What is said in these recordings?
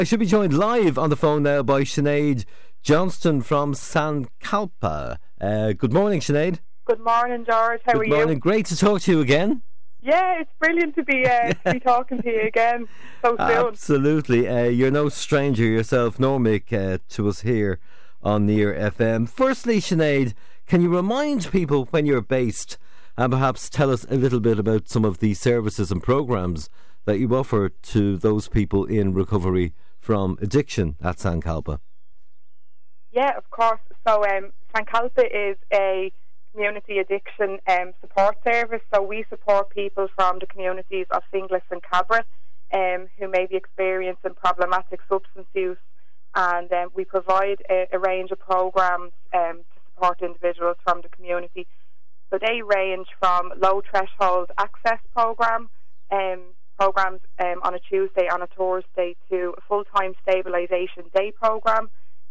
I should be joined live on the phone now by Sinead Johnston from San Calpa. Good morning, Sinead. Good morning, George. How are you? Good morning. Great to talk to you again. Yeah, it's brilliant to be talking to you again so soon. Absolutely. You're no stranger yourself, nor Mick, to us here on Near FM. Firstly, Sinead, can you remind people when you're based and perhaps tell us a little bit about some of the services and programmes that you offer to those people in recovery from addiction at San Calpa? Yeah, of course. So San Calpa is a community addiction support service. So we support people from the communities of Finglas and Cabra who may be experiencing problematic substance use, and we provide a range of programmes to support individuals from the community. So they range from low threshold access programmes on a Tuesday, on a Thursday, to a full-time stabilisation day programme,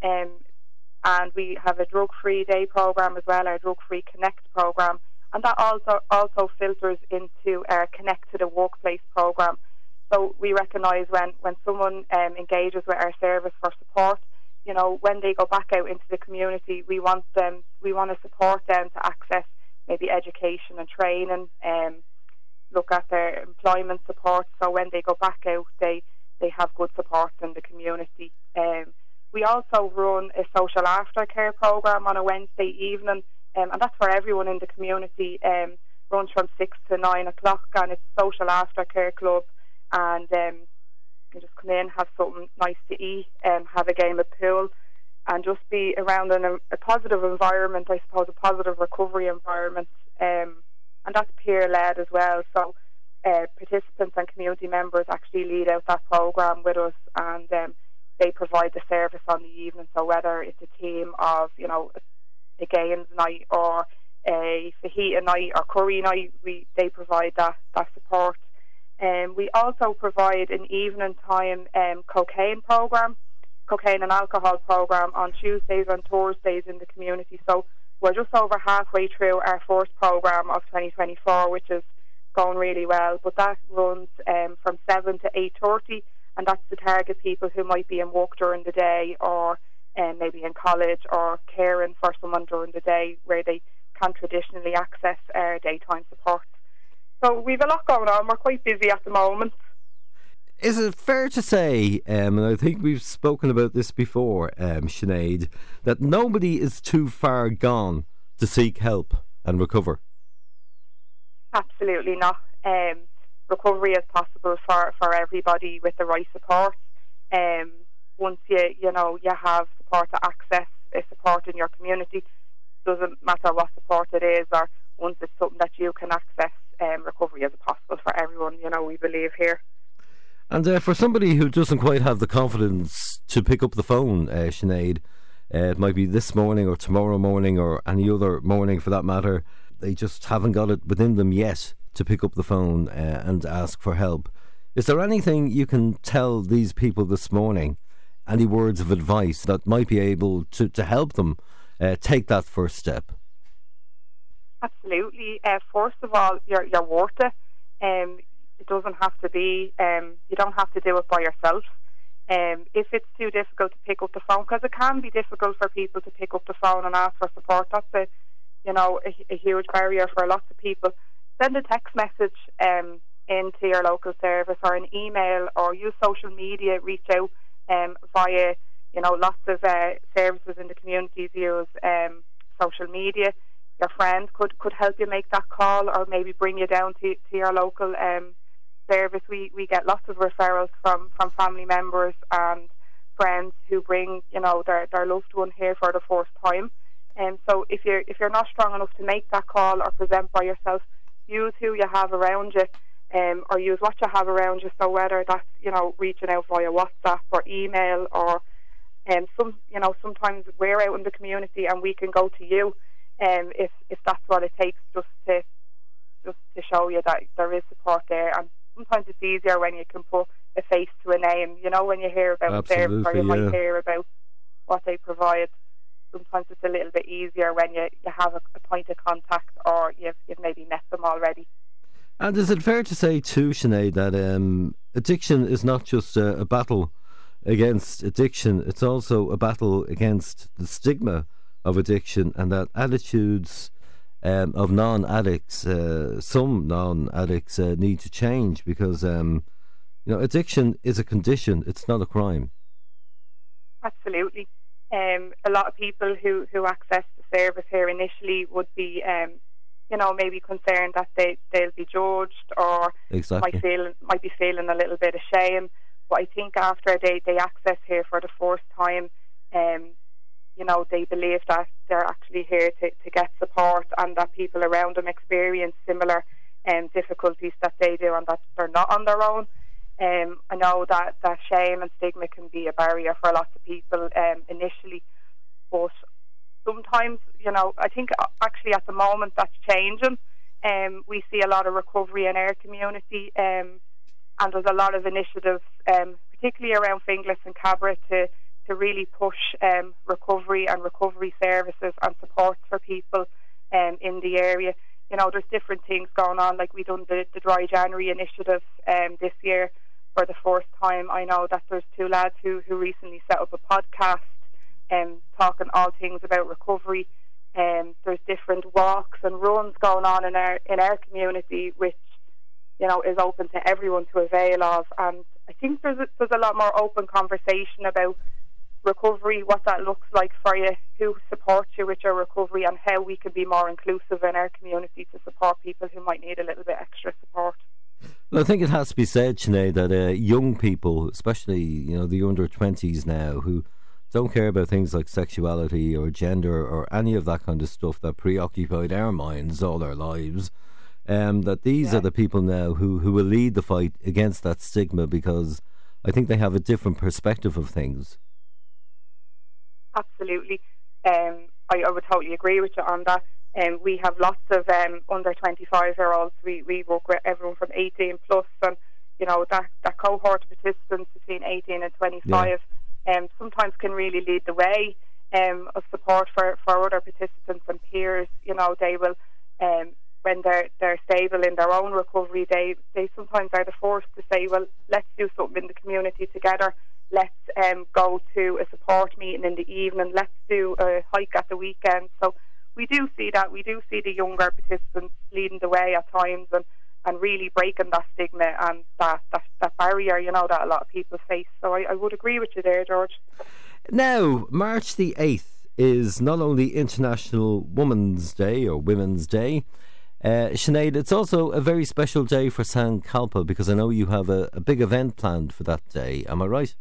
and we have a drug-free day programme as well, our drug-free Connect programme, and that also filters into our Connect to the Workplace programme. So we recognise when someone engages with our service for support, you know, when they go back out into the community, we want to support them to access maybe education and training, look at their employment support, so when they go back out they have good support in the community. We also run a social aftercare programme on a Wednesday evening, and that's for everyone in the community. Runs from 6 to 9 o'clock, and it's a social aftercare club, and you just come in, have something nice to eat, have a game of pool, and just be around in a positive environment, I suppose, a positive recovery environment. And that's peer-led as well, so participants and community members actually lead out that programme with us, and they provide the service on the evening. So whether it's a team of, you know, a games night or a fajita night or curry night, they provide that support. We also provide an evening time cocaine and alcohol programme on Tuesdays and Thursdays in the community. So we're just over halfway through our first programme of 2024, which is going really well. But that runs from 7 to 8:30, and that's to target people who might be in work during the day, or maybe in college, or caring for someone during the day where they can't traditionally access our daytime support. So we've a lot going on. We're quite busy at the moment. Is it fair to say, and I think we've spoken about this before, Sinead, that nobody is too far gone to seek help and recover? Absolutely not. Recovery is possible for everybody with the right support. Once you have support to access support in your community, doesn't matter what support it is, or once it's something that you can access, recovery is possible for everyone. You know, we believe here. And for somebody who doesn't quite have the confidence to pick up the phone, Sinead, it might be this morning or tomorrow morning or any other morning for that matter, they just haven't got it within them yet to pick up the phone and ask for help. Is there anything you can tell these people this morning, any words of advice that might be able to help them take that first step? Absolutely. First of all, you're worth it. It doesn't have to be, you don't have to do it by yourself. If it's too difficult to pick up the phone, because it can be difficult for people to pick up the phone and ask for support, that's a huge barrier for lots of people. Send a text message into your local service, or an email, or use social media. Reach out via, lots of services in the communities use social media. Your friend could help you make that call, or maybe bring you down to your local service. We get lots of referrals from family members and friends who bring their loved one here for the first time. And so if you're not strong enough to make that call or present by yourself, use who you have around you, or use what you have around you. So whether that's reaching out via WhatsApp or email, or sometimes we're out in the community and we can go to you, if that's what it takes, just to show you that there is support there. And sometimes it's easier when you can put a face to a name. When you hear about service, or you might hear about what they provide, sometimes it's a little bit easier when you have a point of contact, or you've maybe met them already. And is it fair to say too, Sinead, that addiction is not just a battle against addiction, it's also a battle against the stigma of addiction, and that attitudes of non-addicts, some non-addicts, need to change, because addiction is a condition, it's not a crime. Absolutely. A lot of people who access the service here initially would be maybe concerned that they'll be judged, or exactly. might be feeling a little bit of shame. But I think after they access here for the first time, they believe that they're actually here to get support, and that people around them experience similar difficulties that they do, and that they're not on their own. I know that shame and stigma can be a barrier for lots of people initially, but sometimes, I think actually at the moment that's changing. We see a lot of recovery in our community, and there's a lot of initiatives, particularly around Finglas and Cabra, to really push recovery and recovery services and supports for people in the area. There's different things going on, like we done the Dry January initiative this year for the first time. I know that there's two lads who recently set up a podcast talking all things about recovery. There's different walks and runs going on in our community, which is open to everyone to avail of. And I think there's a lot more open conversation about recovery, what that looks like for you, who supports you with your recovery, and how we can be more inclusive in our community to support people who might need a little bit extra support. Well, I think it has to be said, Sinead, that young people, especially the under 20s now, who don't care about things like sexuality or gender or any of that kind of stuff that preoccupied our minds all our lives, that these are the people now who will lead the fight against that stigma, because I think they have a different perspective of things. Absolutely. I would totally agree with you on that. We have lots of under 25-year-olds. We work with everyone from 18 plus, and that cohort of participants between 18 and 25 sometimes can really lead the way of support for other participants and peers. They will, when they're stable in their own recovery, they sometimes are the force to say, well, let's do something in the community together. Let's go to a support meeting in the evening. Let's do a hike at the weekend. So we do see that. We do see the younger participants leading the way at times, and really breaking that stigma and that barrier, that a lot of people face. So I would agree with you there, George. Now, March the 8th is not only International Women's Day or Women's Day, Sinead, it's also a very special day for San Calpa, because I know you have a big event planned for that day. Am I right?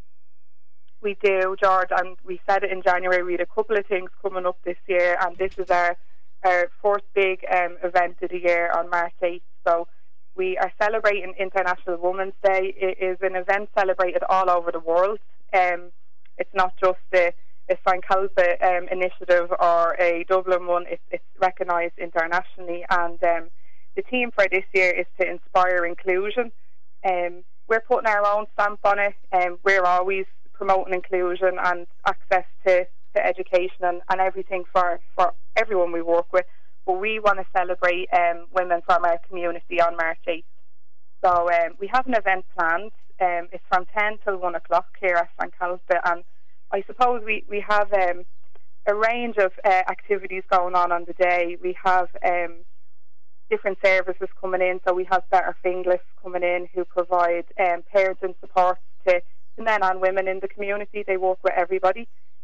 We do, George, and we said it in January. We had a couple of things coming up this year, and this is our first big event of the year on March 8th. So we are celebrating International Women's Day. It is an event celebrated all over the world. It's not just a San Calpa initiative or a Dublin one. It's recognised internationally, and the theme for this year is to inspire inclusion. We're putting our own stamp on it, and we're always promoting inclusion and access to education and everything for everyone we work with. But we want to celebrate women from our community on March 8th. So we have an event planned. It's from 10 till 1 o'clock here at San Calpa, and I suppose we have a range of activities going on the day. We have different services coming in. So we have Better Finglas coming in, who provide parenting support to men and women in the community. They work with everybody.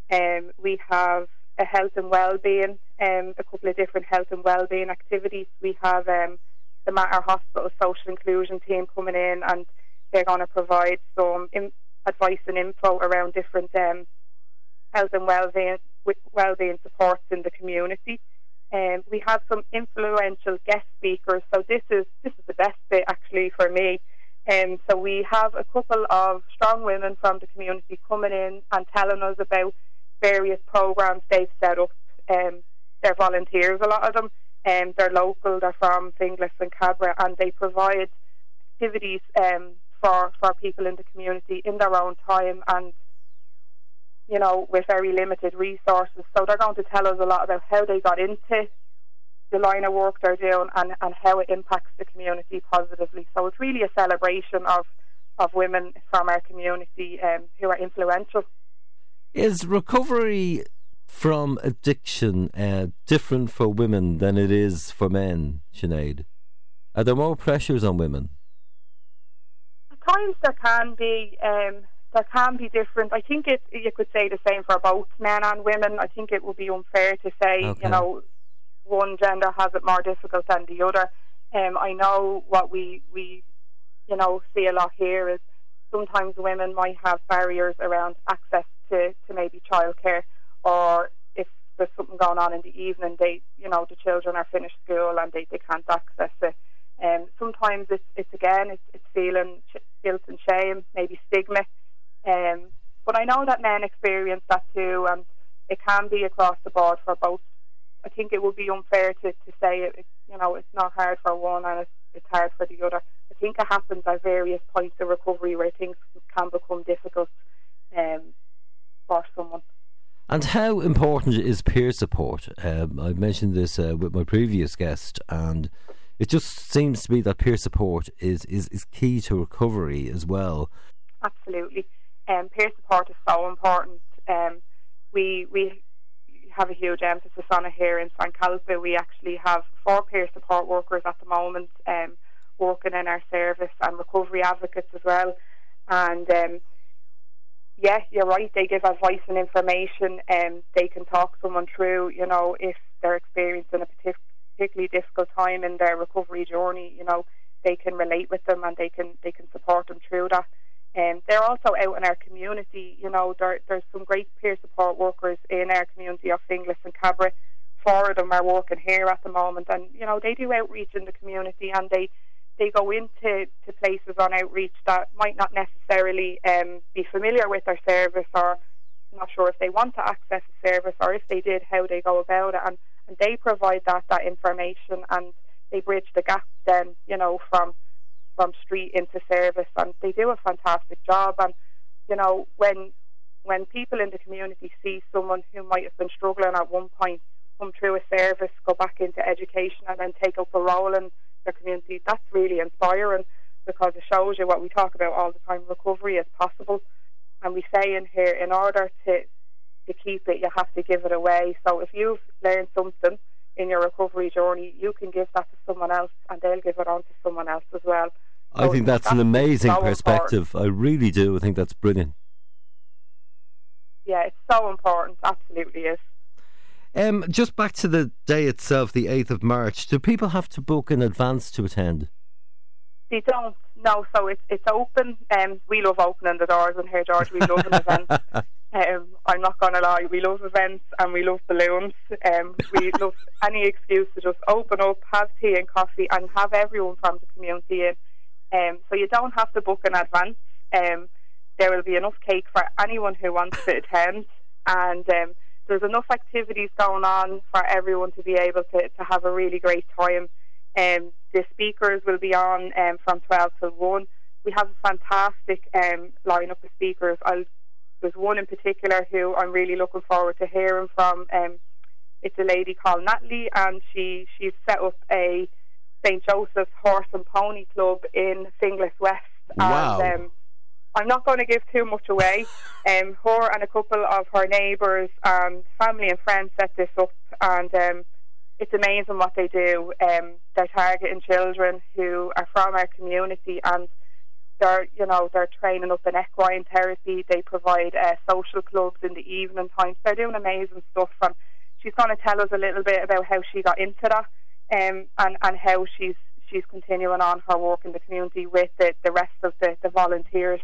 We have a health and well-being, a couple of different health and well-being activities. We have the Mater Hospital social inclusion team coming in, and they're going to provide some advice and info around different health and well-being supports in the community. We have some influential guest speakers. So this is the best bit actually for me. So we have a couple of strong women from the community coming in and telling us about various programs they've set up. They're volunteers, a lot of them. They're local, they're from Finglas and Cabra, and they provide activities for people in the community in their own time, and with very limited resources. So they're going to tell us a lot about how they got into the line of work they're doing, and how it impacts the community positively. So it's really a celebration of of women from our community who are influential. Is recovery from addiction different for women than it is for men, Sinead? Are there more pressures on women? At times there can be. There can be different. I think you could say the same for both men and women. I think it would be unfair to say, one gender has it more difficult than the other. I know what we see a lot here is sometimes women might have barriers around access to maybe childcare, or if there's something going on in the evening, the children are finished school and they can't access it. Sometimes it's feeling guilt and shame, maybe stigma. But I know that men experience that too, and it can be across the board for both. I think it would be unfair to say it's not hard for one and it's hard for the other. I think it happens at various points of recovery where things can become difficult for someone. And how important is peer support? I've mentioned this with my previous guest, and it just seems to be that peer support is key to recovery as well. Absolutely. Peer support is so important. We have a huge emphasis on it here in St. Calpe. We actually have 4 peer support workers at the moment working in our service, and recovery advocates as well. And you're right, they give advice and information, and they can talk someone through, if they're experiencing a particularly difficult time in their recovery journey, they can relate with them and they can support them through that. They're also out in our community. There's some great peer support workers in our community of Finglas and Cabra. 4 of them are working here at the moment, and they do outreach in the community, and they go into places on outreach that might not necessarily be familiar with our service, or not sure if they want to access a service, or if they did, how they go about it, and they provide that information, and they bridge the gap then, from street into service, and they do a fantastic job. And when people in the community see someone who might have been struggling at one point come through a service, go back into education, and then take up a role in their community, that's really inspiring, because it shows you what we talk about all the time: recovery is possible. And we say in here, in order to keep it, you have to give it away. So if you've learned something in your recovery journey, you can give that to someone else, and they'll give it on to someone else as well. I think that's an amazing perspective. Important. I really do. I think that's brilliant. Yeah, it's so important. Absolutely is. Just back to the day itself, the 8th of March, do people have to book in advance to attend? They don't. No, so it's open. We love opening the doors in here, George. We love an event. I'm not going to lie, we love events and we love balloons. We love any excuse to just open up, have tea and coffee, and have everyone from the community in. So you don't have to book in advance. There will be enough cake for anyone who wants to attend, and there's enough activities going on for everyone to be able to have a really great time. The speakers will be on from 12 till 1. We have a fantastic lineup of speakers. There's one in particular who I'm really looking forward to hearing from. It's a lady called Natalie, and she's set up a St. Joseph's Horse and Pony Club in Finglas West. Wow. And I'm not going to give too much away. Her and a couple of her neighbours and family and friends set this up, and it's amazing what they do. They're targeting children who are from our community, and they're training up in equine therapy. They provide social clubs in the evening times. They're doing amazing stuff, and she's going to tell us a little bit about how she got into that, and how she's continuing on her work in the community with the rest of the volunteers.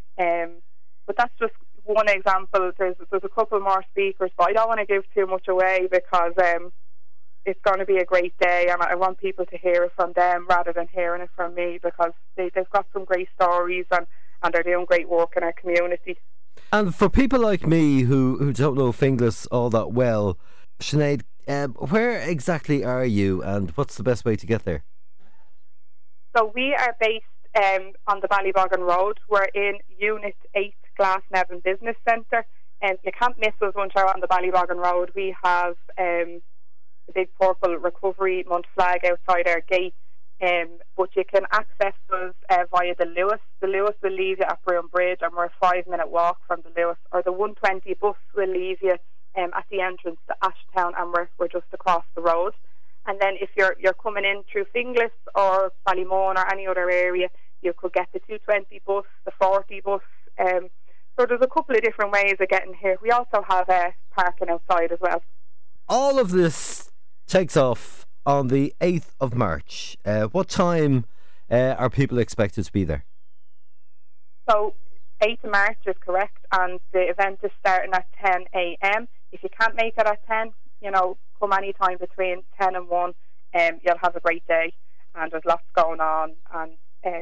But that's just one example. There's a couple more speakers, but I don't want to give too much away, because it's going to be a great day, and I want people to hear it from them rather than hearing it from me, because they've got some great stories, and they're doing great work in our community. And for people like me who don't know Finglas all that well, Sinead, where exactly are you, and what's the best way to get there? So we are based on the Ballyboggin Road. We're in Unit 8 Glasnevin Business Centre, and you can't miss us once you're on the Ballyboggin Road. We have the big purple Recovery Month flag outside our gate. But you can access us via the Lewis. The Lewis will leave you at Broome Bridge, and we're a 5-minute walk from the Lewis. Or the 120 bus will leave you at the entrance to Ashtown, and we're just across the road. And then if you're coming in through Finglas or Ballymun or any other area, you could get the 220 bus, the 40 bus. So there's a couple of different ways of getting here. We also have parking outside as well. All of this takes off on the 8th of March. What time are people expected to be there? So 8th of March is correct, and the event is starting at 10 a.m. If you can't make it at 10, come any time between 10 and 1. You'll have a great day, and there's lots going on, and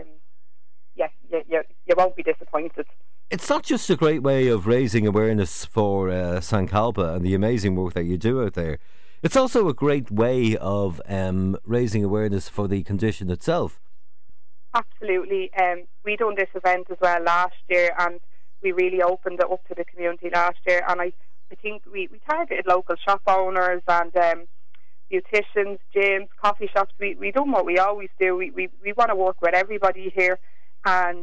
you won't be disappointed. It's not just a great way of raising awareness for St Calba and the amazing work that you do out there. It's also a great way of raising awareness for the condition itself. Absolutely. We done this event as well last year, and we really opened it up to the community last year. And I think we targeted local shop owners and beauticians, gyms, coffee shops. We done what we always do. We want to work with everybody here, and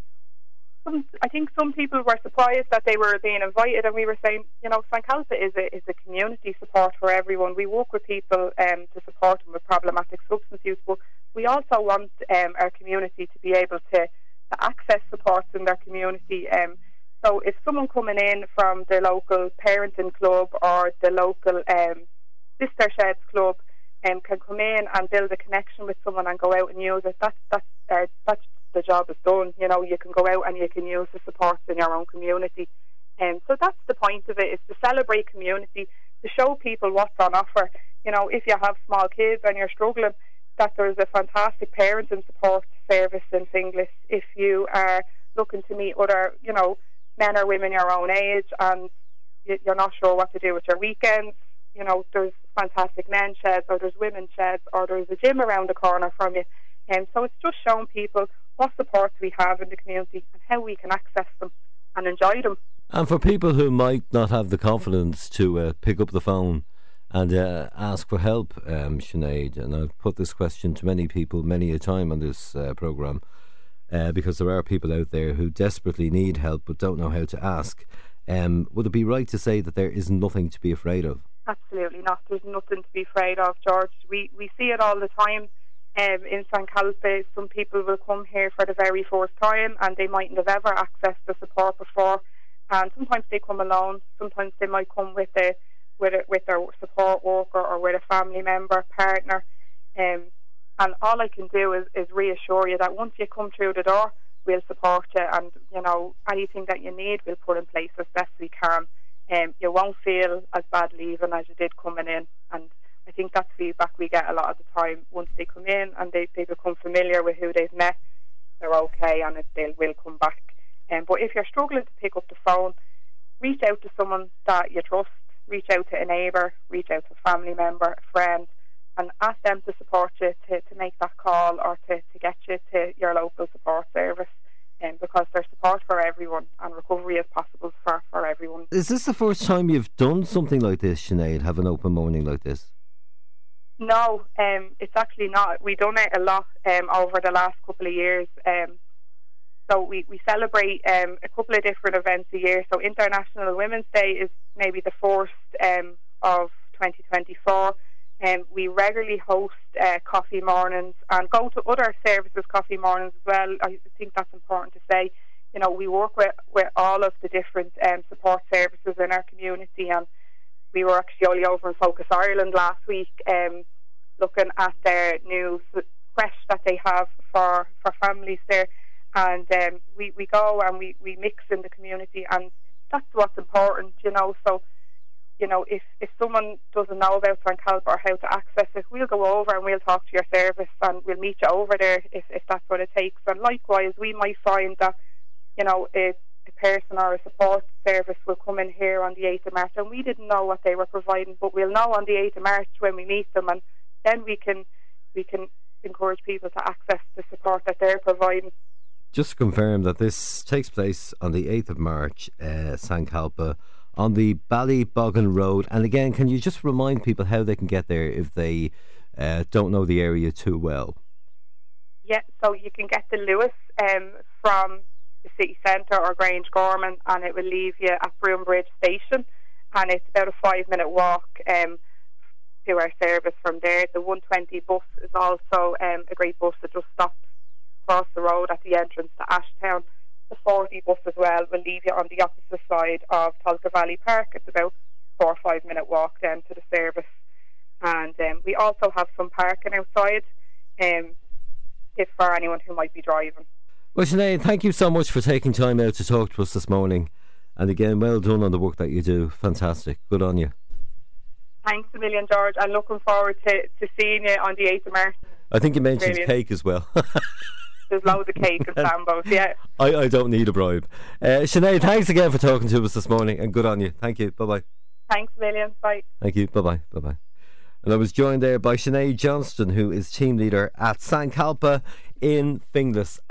I think some people were surprised that they were being invited, and we were saying, St Calba is a community support for everyone. We work with people to support them with problematic substance use, but we also want our community to be able to access supports in their community. So if someone coming in from the local parenting club or the local sister sheds club can come in and build a connection with someone and go out and use it, that's the job is done. You can go out and you can use the supports in your own community. So that's the point of it, is to celebrate community, to show people what's on offer. If you have small kids and you're struggling, that there's a fantastic parenting support service in Finglas. If you are looking to meet other, men or women your own age and you're not sure what to do with your weekends, there's fantastic men's sheds, or there's women's sheds, or there's a gym around the corner from you. So it's just showing people what supports we have in the community and how we can access them and enjoy them. And for people who might not have the confidence to pick up the phone and ask for help, Sinead, and I've put this question to many people many a time on this programme, because there are people out there who desperately need help but don't know how to ask. Would it be right to say that there is nothing to be afraid of? Absolutely not. There's nothing to be afraid of, George. We see it all the time. In St Calba, some people will come here for the very first time and they mightn't have ever accessed the support before, and sometimes they come alone, sometimes they might come with their support worker or with a family member, partner, and all I can do is reassure you that once you come through the door, we'll support you, and anything that you need we'll put in place as best we can. You won't feel as bad leaving as you did coming in, and I think that's feedback we get a lot of the time. Once they come in and they become familiar with who they've met, they're okay, and they will come back. But if you're struggling to pick up the phone, reach out to someone that you trust, reach out to a neighbour, reach out to a family member, a friend, and ask them to support you to make that call, or to get you to your local support service, because there's support for everyone and recovery is possible for everyone. Is this the first time you've done something like this, Sinead, have an open morning like this? No, it's actually not. We've done it a lot over the last couple of years. So we celebrate a couple of different events a year. So International Women's Day is maybe the first of 2024. We regularly host coffee mornings and go to other services coffee mornings as well. I think that's important to say. We work with all of the different support services in our community, and we were actually only over in Focus Ireland last week, looking at their new creche that they have for families there, and we go and we mix in the community, and that's what's important, So, if someone doesn't know about St Calba or how to access it, we'll go over and we'll talk to your service and we'll meet you over there if that's what it takes. And likewise, we might find that, a person or a support service will come in here on the 8th of March and we didn't know what they were providing, but we'll know on the 8th of March when we meet them, and then we can encourage people to access the support that they're providing. Just to confirm that this takes place on the 8th of March, St Calba, on the Ballybogan Road. And again, can you just remind people how they can get there if they don't know the area too well? Yeah, so you can get the Lewis from the city centre or Grange Gorman, and it will leave you at Broombridge Station, and it's about a 5-minute walk to our service from there. The 120 bus is also a great bus that just stops across the road at the entrance to Ashtown. The 40 bus as well will leave you on the opposite side of Tolka Valley Park. It's about 4 or 5 minute walk down to the service, and we also have some parking outside if for anyone who might be driving. Well, Sinead, thank you so much for taking time out to talk to us this morning, and again, well done on the work that you do. Fantastic, good on you. Thanks a million, George, and looking forward to seeing you on the 8th of March. I think you mentioned cake as well. There's loads of cake and sambos, yeah. I don't need a bribe. Sinead, thanks again for talking to us this morning, and good on you. Thank you. Bye-bye. Thanks a million. Bye. Thank you. Bye-bye. Bye-bye. And I was joined there by Sinead Johnston, who is team leader at San Calpa in Finglas.